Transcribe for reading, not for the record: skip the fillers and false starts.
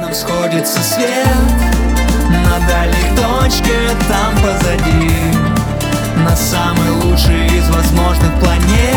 рядом сходится свет. На дальней точке, там позади, на самой лучшей из возможных планет.